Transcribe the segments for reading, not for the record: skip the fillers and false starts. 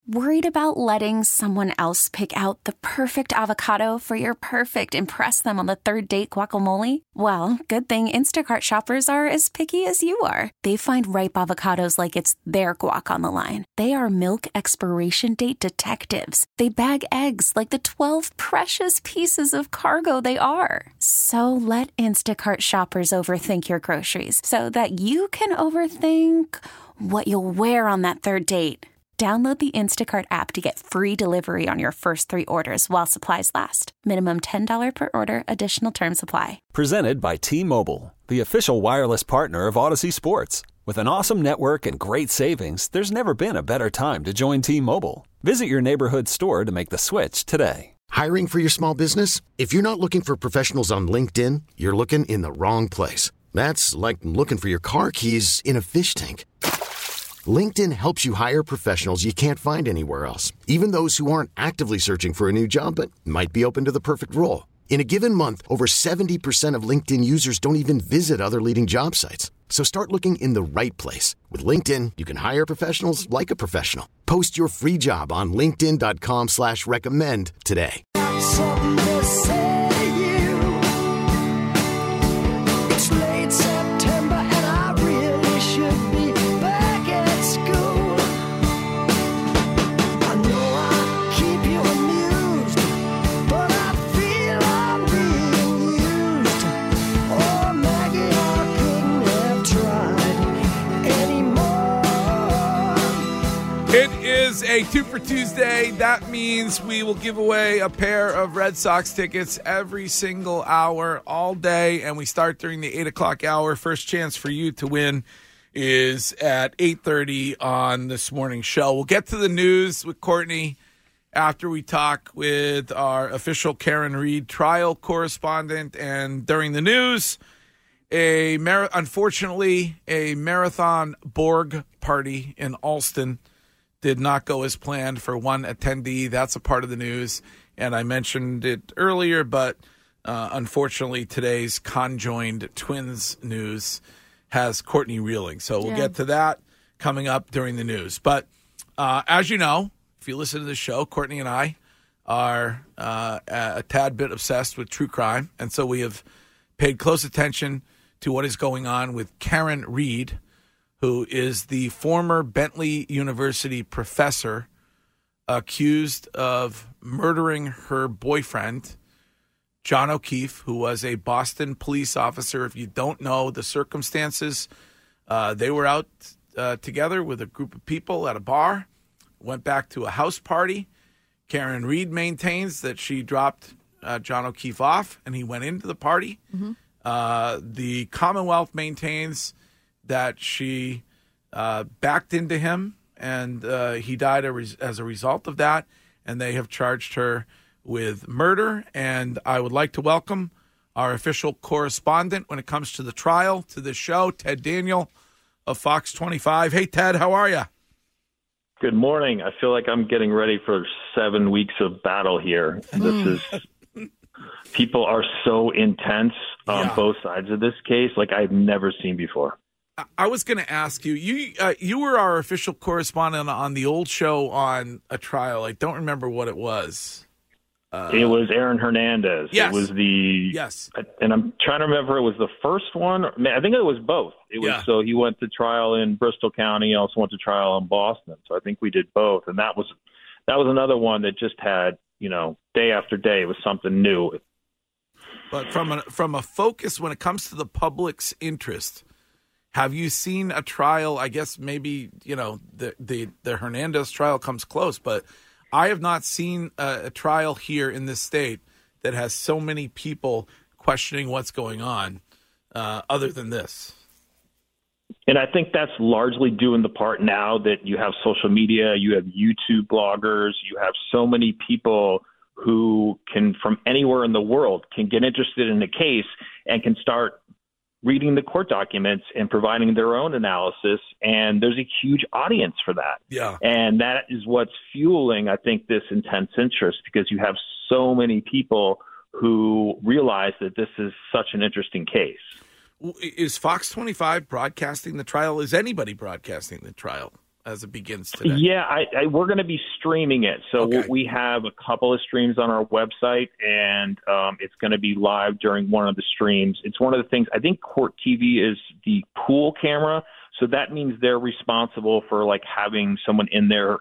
Worried about letting someone else pick out the perfect avocado for your perfect impress them on the third date guacamole? Well, good thing Instacart shoppers are as picky as you are. They find ripe avocados like it's their guac on the line. They are milk expiration date detectives. They bag eggs like the 12 precious pieces of cargo they are. So let Instacart shoppers overthink your groceries so that you can overthink what you'll wear on that third date. Download the Instacart app to get free delivery on your first 3 orders while supplies last. Minimum $10 per order. Additional terms apply. Presented by T-Mobile, the official wireless partner of Odyssey Sports. With an awesome network and great savings, there's never been a better time to join T-Mobile. Visit your neighborhood store to make the switch today. Hiring for your small business? If you're not looking for professionals on LinkedIn, you're looking in the wrong place. That's like looking for your car keys in a fish tank. LinkedIn helps you hire professionals you can't find anywhere else, even those who aren't actively searching for a new job but might be open to the perfect role. In a given month, over 70% of LinkedIn users don't even visit other leading job sites. So start looking in the right place. With LinkedIn, you can hire professionals like a professional. Post your free job on linkedin.com/recommend today. Something to say you. It's late September and I really should be back at school. I know I keep you amused, but I feel I'm being used. Oh, Maggie, I couldn't have tried anymore. It is a 2 for Tuesday. That means we will give away a pair of Red Sox tickets every single hour, all day, and we start during the 8 o'clock hour. First chance for you to win is at 8:30 on this morning's show. We'll get to the news with Courtney after we talk with our official Karen Reed trial correspondent. And during the news, unfortunately, a Marathon Borg party in Alston did not go as planned for one attendee. That's a part of the news, and I mentioned it earlier, but unfortunately today's conjoined twins news has Courtney reeling. So we'll get to that coming up during the news. But as you know, if you listen to the show, Courtney and I are a tad bit obsessed with true crime, and so we have paid close attention to what is going on with Karen Reed, who is the former Bentley University professor accused of murdering her boyfriend, John O'Keefe, who was a Boston police officer. If you don't know the circumstances, they were out together with a group of people at a bar, went back to a house party. Karen Reed maintains that she dropped John O'Keefe off and he went into the party. Mm-hmm. The Commonwealth maintains that she backed into him and he died as a result of that, and they have charged her with murder. And I would like to welcome our official correspondent when it comes to the trial to the show, Ted Daniel of Fox 25. Hey, Ted, how are you? Good morning. I feel like I'm getting ready for 7 weeks of battle here. This is people are so intense on both sides of this case like I've never seen before. I was going to ask you, you were our official correspondent on the old show on a trial. I don't remember what it was. It was Aaron Hernandez. Yes. It was Yes. And I'm trying to remember, it was the first one. I think it was both. It was so he went to trial in Bristol County, also went to trial in Boston. So I think we did both, and that was another one that just had, day after day it was something new. But from a focus when it comes to the public's interest, have you seen a trial? I guess maybe the Hernandez trial comes close, but I have not seen a trial here in this state that has so many people questioning what's going on, other than this. And I think that's largely due in the part now that you have social media, you have YouTube bloggers, you have so many people who can, from anywhere in the world, can get interested in a case and can start reading the court documents and providing their own analysis. And there's a huge audience for that. Yeah. And that is what's fueling, I think, this intense interest, because you have so many people who realize that this is such an interesting case. Is Fox 25 broadcasting the trial? Is anybody broadcasting the trial? as it begins today? Yeah, we're going to be streaming it. So Okay. we have a couple of streams on our website, and it's going to be live during one of the streams. It's one of the things, I think Court TV is the pool camera. So that means they're responsible for like having someone in there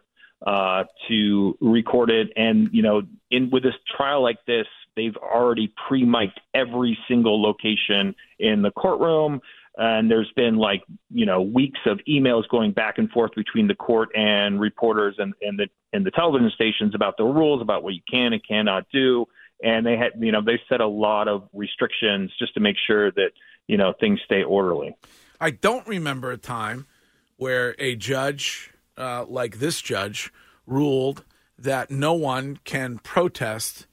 to record it. And, with this trial like this, they've already pre-mic'd every single location in the courtroom. And there's been weeks of emails going back and forth between the court and reporters and the television stations about the rules, about what you can and cannot do. And they set a lot of restrictions just to make sure that, things stay orderly. I don't remember a time where a judge like this judge ruled that no one can protest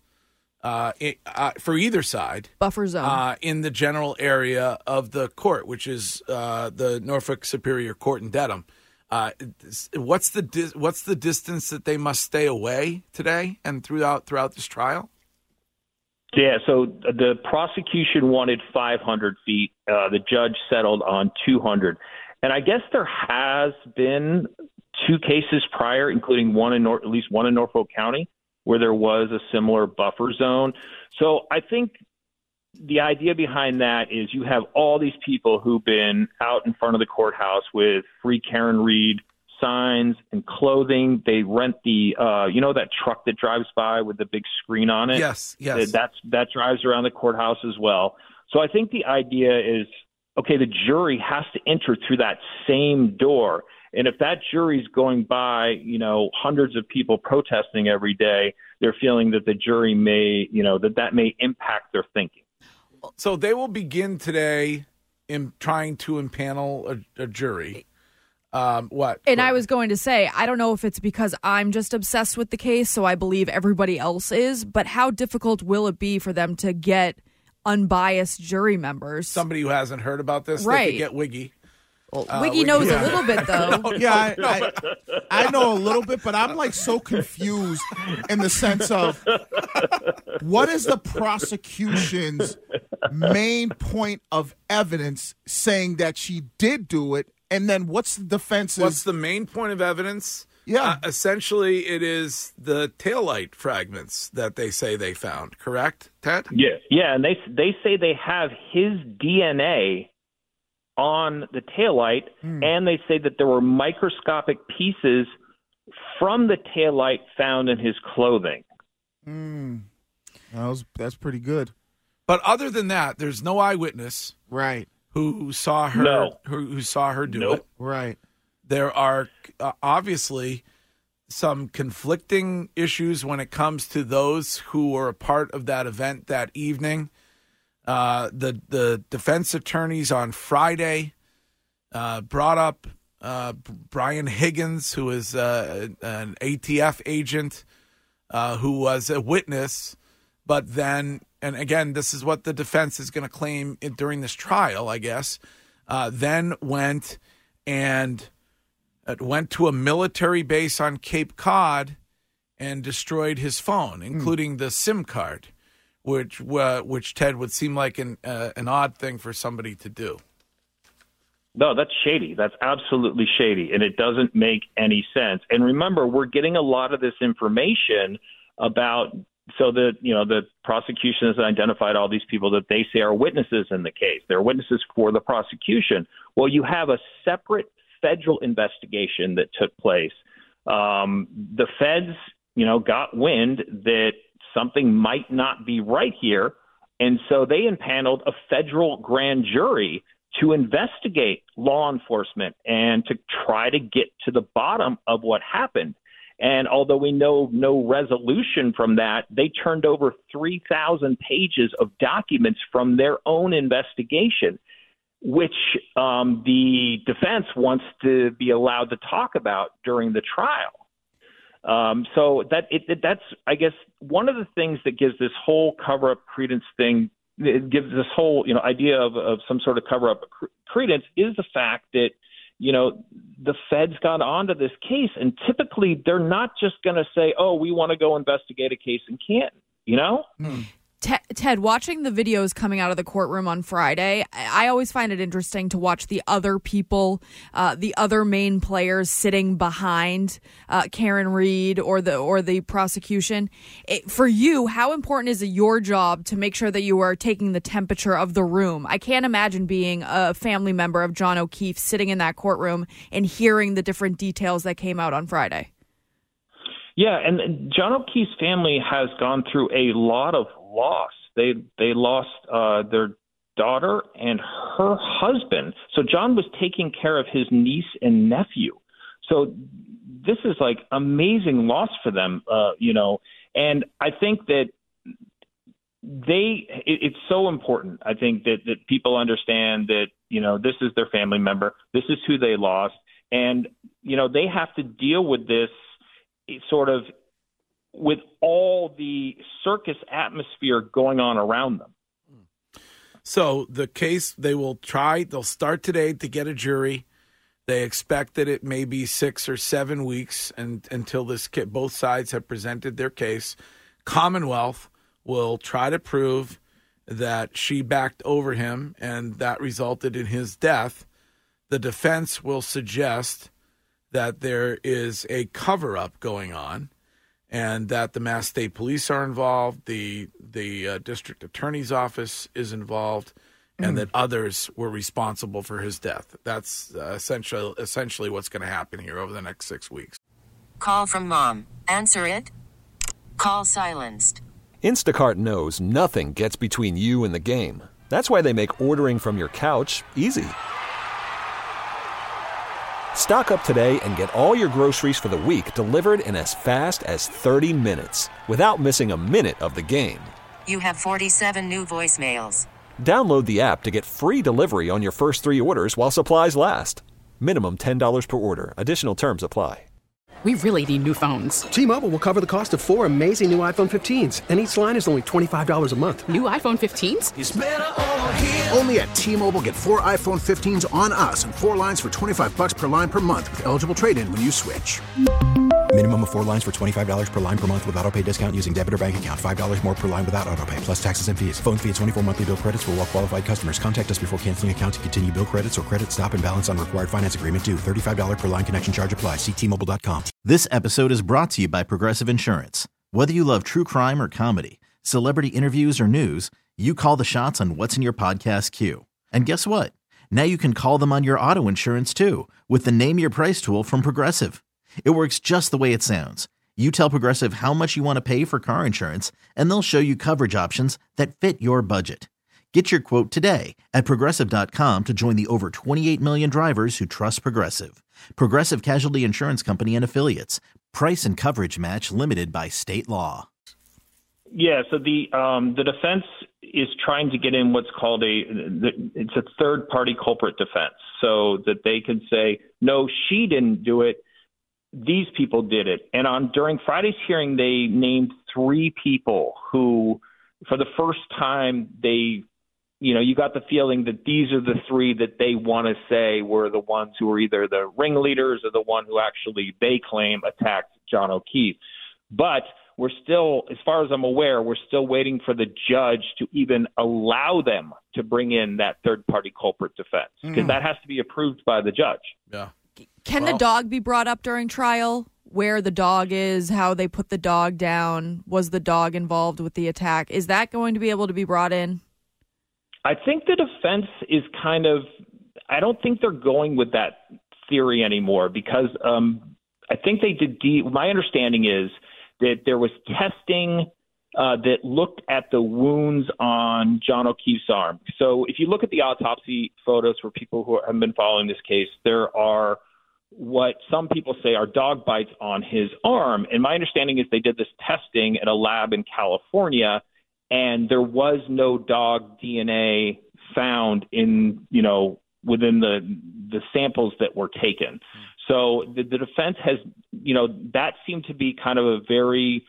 for either side buffer zone in the general area of the court, which is the Norfolk Superior Court in Dedham. What's the distance that they must stay away today and throughout this trial? Yeah, so the prosecution wanted 500 feet. The judge settled on 200. And I guess there has been 2 cases prior, including at least one in Norfolk County, where there was a similar buffer zone. So I think the idea behind that is you have all these people who've been out in front of the courthouse with Free Karen Reed signs and clothing. They rent that truck that drives by with the big screen on it. Yes. That drives around the courthouse as well. So I think the idea is, okay, the jury has to enter through that same door. And if that jury's going by, hundreds of people protesting every day, they're feeling that the jury may, that may impact their thinking. So they will begin today in trying to impanel a jury. What? And I was going to say, I don't know if it's because I'm just obsessed with the case, so I believe everybody else is, but how difficult will it be for them to get unbiased jury members? Somebody who hasn't heard about this, right? They could get Wiggy. Wiggy knows a little bit, though. I know a little bit, but I'm so confused in the sense of what is the prosecution's main point of evidence saying that she did do it, and then what's the defense's? What's the main point of evidence? Yeah. Essentially, it is the taillight fragments that they say they found, correct, Ted? Yeah, and they say they have his DNA on the taillight, and they say that there were microscopic pieces from the taillight found in his clothing. That's pretty good. But other than that, there's no eyewitness, right, who saw her who saw her do it. Right. There are obviously some conflicting issues when it comes to those who were a part of that event that evening. The defense attorneys on Friday brought up Brian Higgins, who is an ATF agent who was a witness, but then, and again, this is what the defense is going to claim during this trial, I guess, then went to a military base on Cape Cod and destroyed his phone, including the SIM card. Which Ted would seem like an odd thing for somebody to do. No, that's shady. That's absolutely shady, and it doesn't make any sense. And remember, we're getting a lot of this information about. So the prosecution has identified all these people that they say are witnesses in the case. They're witnesses for the prosecution. Well, you have a separate federal investigation that took place. The feds, got wind that something might not be right here. And so they impaneled a federal grand jury to investigate law enforcement and to try to get to the bottom of what happened. And although we know no resolution from that, they turned over 3,000 pages of documents from their own investigation, which the defense wants to be allowed to talk about during the trial. So that's, I guess, one of the things that gives this whole cover-up credence thing, it gives this whole, idea of some sort of cover-up credence is the fact that, the feds got onto this case, and typically they're not just going to say, oh, we want to go investigate a case in Canton, Ted, watching the videos coming out of the courtroom on Friday, I always find it interesting to watch the other people, the other main players sitting behind Karen Reed or the prosecution. For you, how important is it your job to make sure that you are taking the temperature of the room? I can't imagine being a family member of John O'Keefe sitting in that courtroom and hearing the different details that came out on Friday. Yeah, and John O'Keefe's family has gone through a lot of loss. They lost their daughter and her husband. So John was taking care of his niece and nephew. So this is like amazing loss for them, And I think that it's so important. I think that people understand that, this is their family member. This is who they lost. And, they have to deal with this sort of with all the circus atmosphere going on around them. So the case, they'll start today to get a jury. They expect that it may be 6 or 7 weeks until both sides have presented their case. Commonwealth will try to prove that she backed over him and that resulted in his death. The defense will suggest that there is a cover-up going on and that the Mass State Police are involved, the district attorney's office is involved, and that others were responsible for his death. That's essentially what's going to happen here over the next 6 weeks. Call from mom. Answer it. Call silenced. Instacart knows nothing gets between you and the game. That's why they make ordering from your couch easy. Stock up today and get all your groceries for the week delivered in as fast as 30 minutes without missing a minute of the game. You have 47 new voicemails. Download the app to get free delivery on your first 3 orders while supplies last. Minimum $10 per order. Additional terms apply. We really need new phones. T-Mobile will cover the cost of 4 amazing new iPhone 15s, and each line is only $25 a month. New iPhone 15s? It's better over here. Only at T-Mobile, get 4 iPhone 15s on us and 4 lines for $25 per line per month with eligible trade-in when you switch. Minimum of 4 lines for $25 per line per month with autopay discount using debit or bank account. $5 more per line without autopay, plus taxes and fees. Phone fee at 24 monthly bill credits for well-qualified customers. Contact us before canceling account to continue bill credits or credit stop and balance on required finance agreement due. $35 per line connection charge applies. See T-Mobile.com. This episode is brought to you by Progressive Insurance. Whether you love true crime or comedy, celebrity interviews or news, you call the shots on what's in your podcast queue. And guess what? Now you can call them on your auto insurance too with the Name Your Price tool from Progressive. It works just the way it sounds. You tell Progressive how much you want to pay for car insurance, and they'll show you coverage options that fit your budget. Get your quote today at Progressive.com to join the over 28 million drivers who trust Progressive. Progressive Casualty Insurance Company and Affiliates. Price and coverage match limited by state law. Yeah, so the defense is trying to get in what's called it's a third-party culprit defense, so that they can say, no, she didn't do it. These people did it. And during Friday's hearing, they named 3 people who, for the first time, you got the feeling that these are the 3 that they want to say were the ones who were either the ringleaders or the one who actually, they claim, attacked John O'Keefe. But we're still, as far as I'm aware, we're still waiting for the judge to even allow them to bring in that third-party culprit defense, because that has to be approved by the judge. Yeah. Can the dog be brought up during trial? Where the dog is, how they put the dog down? Was the dog involved with the attack? Is that going to be able to be brought in? I think the defense is I don't think they're going with that theory anymore, because I think they did. My understanding is that there was testing that looked at the wounds on John O'Keefe's arm. So if you look at the autopsy photos for people who have been following this case, there are what some people say are dog bites on his arm. And my understanding is they did this testing at a lab in California, and there was no dog DNA found in, within the samples that were taken. So the defense has, that seemed to be kind of a very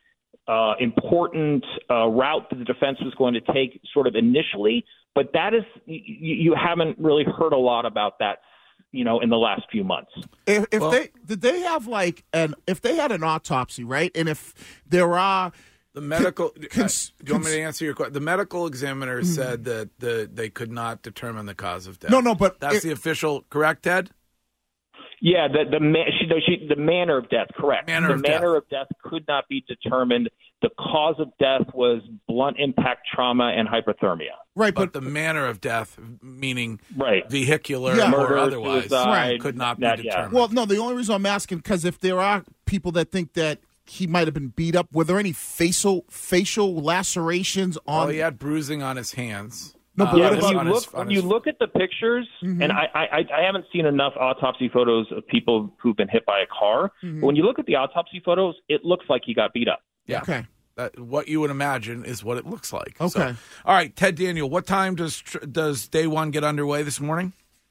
important route that the defense was going to take sort of initially, but that is, you haven't really heard a lot about that, in the last few months. If they had an autopsy, right? And if there are The medical. Do you want me to answer your question? The medical examiner said that they could not determine the cause of death. No, but that's the official. Correct, Ted? Yeah, the manner of death. Correct. Manner of death could not be determined. The cause of death was blunt impact trauma and hypothermia. Right, but the manner of death, meaning right, vehicular or murder, otherwise, suicide, could not be determined. Well, no, the only reason I'm asking because if there are people that think that he might have been beat up, were there any facial lacerations on? Well, he had bruising on his hands. No, but what about when you look at the pictures, and I haven't seen enough autopsy photos of people who've been hit by a car. But when you look at the autopsy photos, it looks like he got beat up. Yeah. Okay. What you would imagine is what it looks like. Okay. So, all right, Ted Daniel, what time does day one get underway this morning?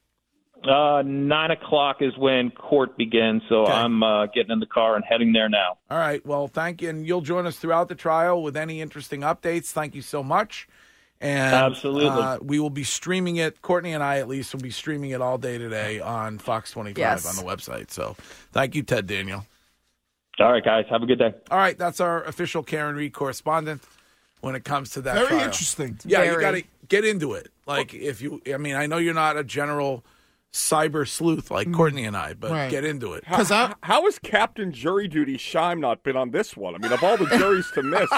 9 o'clock is when court begins, so I'm getting in the car and heading there now. All right. Well, thank you, and you'll join us throughout the trial with any interesting updates. Thank you so much. And absolutely, we will be streaming it. Courtney and I, at least, will be streaming it all day today on Fox 25 on the website. So, thank you, Ted Daniel. All right, guys. Have a good day. All right, that's our official Karen Reed correspondent when it comes to that Very trial. interesting. Yeah, you got to get into it. Like, I know you're not a general cyber sleuth like Courtney and I, but get into it. How has Captain Jury Duty Shime not been on this one? I mean, of all the juries to miss.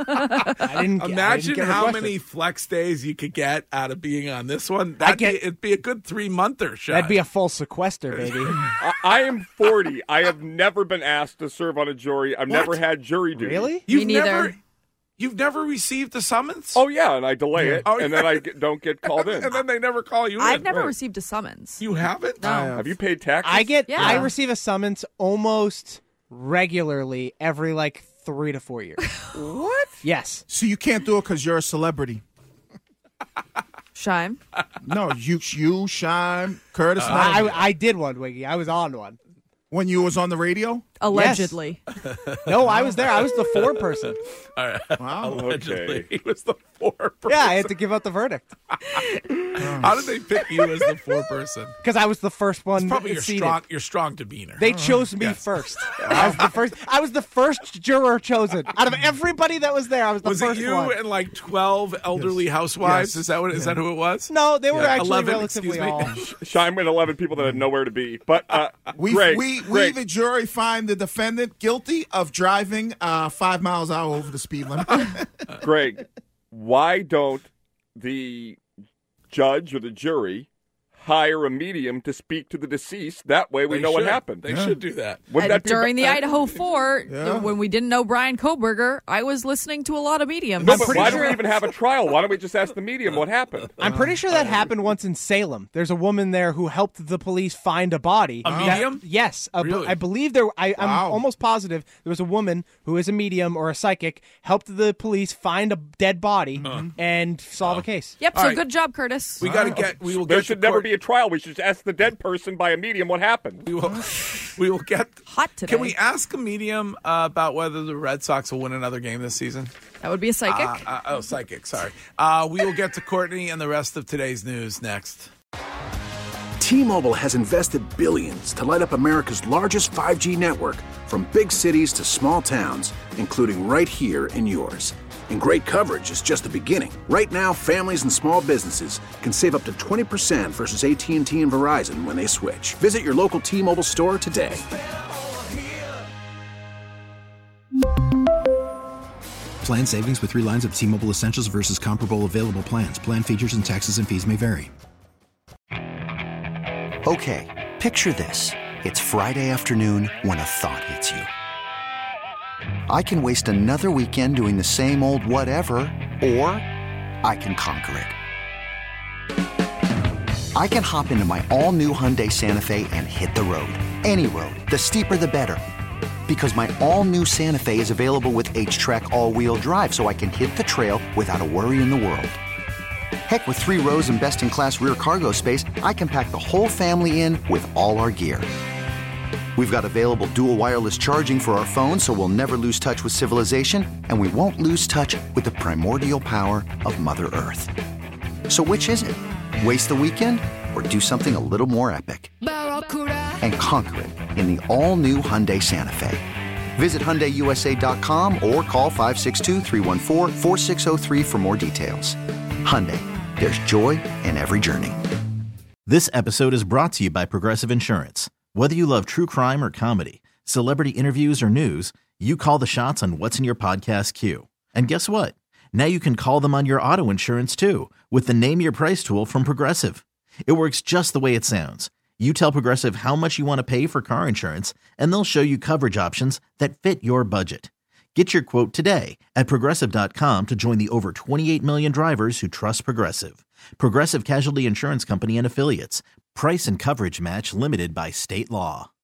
Imagine how many flex days you could get out of being on this one. It'd be a good 3-monther shot. That'd be a full sequester, baby. I am 40. I have never been asked to serve on a jury. I've never had jury duty. Really? You've never received a summons? Oh, yeah, and I delay it, and then I don't get called in. And then they never call you in. I've never received a summons. You haven't? No. Have you paid taxes? I receive a summons almost regularly every 3 to 4 years. What? Yes. So you can't do it because you're a celebrity. Shime? No, you, Shime, Curtis. I did one, Wiggy. I was on one. When you was on the radio? Allegedly. Yes. No, I was there. I was the foreperson. All right. Wow. Allegedly. He was the foreperson. Yeah, I had to give out the verdict. How did they pick you as the foreperson? Because I was the first one. It's probably your strong demeanor. They chose me first. I was the first juror chosen. Out of everybody that was there, I was the first one. Was it you and 12 elderly housewives? Yes. Is that who it was? No, they were actually 11, relatively all. Shime with 11 people that had nowhere to be. But we, the jury, find the defendant guilty of driving 5 miles an hour over the speed limit. Greg, why don't the judge or the jury hire a medium to speak to the deceased? That way we know what happened. They should do that. During the Idaho 4, when we didn't know Brian Koberger, I was listening to a lot of mediums. No, but why do we even have a trial? Why don't we just ask the medium what happened? I'm pretty sure that happened once in Salem. There's a woman there who helped the police find a body. A medium? Yes. Really? I believe I'm almost positive there was a woman who is a medium or a psychic, helped the police find a dead body and solve a case. Yep, so good job, Curtis. We will there get should never be a trial. We should just ask the dead person by a medium what happened. We will get hot today. Can we ask a medium about whether the Red Sox will win another game this season? That would be a psychic. Psychic. Sorry. We will get to Courtney and the rest of today's news next. T-Mobile has invested billions to light up America's largest 5G network, from big cities to small towns, including right here in yours. And great coverage is just the beginning. Right now, families and small businesses can save up to 20% versus AT&T and Verizon when they switch. Visit your local T-Mobile store today. Plan savings with 3 lines of T-Mobile Essentials versus comparable available plans. Plan features and taxes and fees may vary. Okay, picture this. It's Friday afternoon when a thought hits you. I can waste another weekend doing the same old whatever, or I can conquer it. I can hop into my all-new Hyundai Santa Fe and hit the road. Any road. The steeper, the better. Because my all-new Santa Fe is available with H-Track all-wheel drive, so I can hit the trail without a worry in the world. Heck, with 3 rows and best-in-class rear cargo space, I can pack the whole family in with all our gear. We've got available dual wireless charging for our phones, so we'll never lose touch with civilization, and we won't lose touch with the primordial power of Mother Earth. So which is it? Waste the weekend or do something a little more epic? And conquer it in the all-new Hyundai Santa Fe. Visit HyundaiUSA.com or call 562-314-4603 for more details. Hyundai, there's joy in every journey. This episode is brought to you by Progressive Insurance. Whether you love true crime or comedy, celebrity interviews or news, you call the shots on what's in your podcast queue. And guess what? Now you can call them on your auto insurance too with the Name Your Price tool from Progressive. It works just the way it sounds. You tell Progressive how much you want to pay for car insurance, and they'll show you coverage options that fit your budget. Get your quote today at Progressive.com to join the over 28 million drivers who trust Progressive. Progressive Casualty Insurance Company and Affiliates. Price and coverage match limited by state law.